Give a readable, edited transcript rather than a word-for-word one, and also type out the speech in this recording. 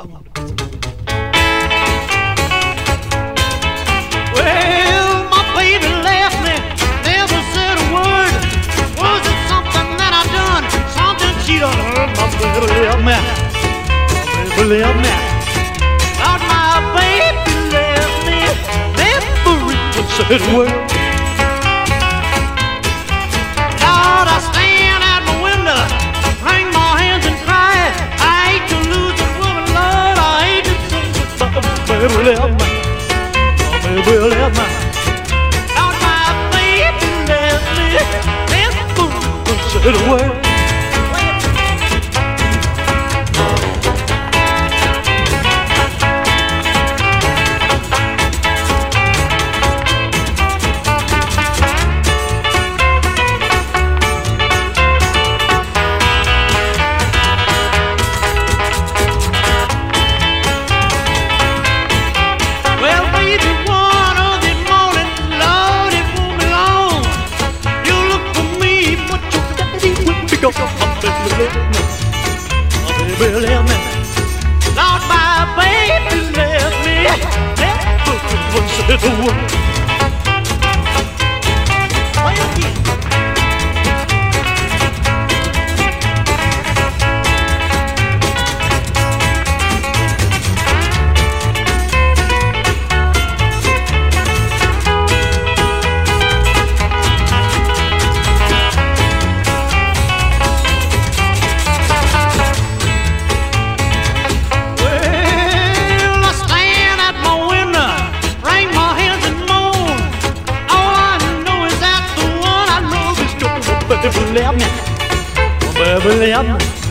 Well, my baby left me, never said a word. Was it something that I done? Something she done heard. My baby left me. My baby left me. Lord, my baby left me, never even said a word. Lord, I stand at my window, wring my hands and cry. I hate to lose this woman, Lord. I hate to see this baby left me. Baby left me. Lord, my baby left me, never said a word. My baby left me. Lord, my baby left me, never said a word. Baby left me, baby left me.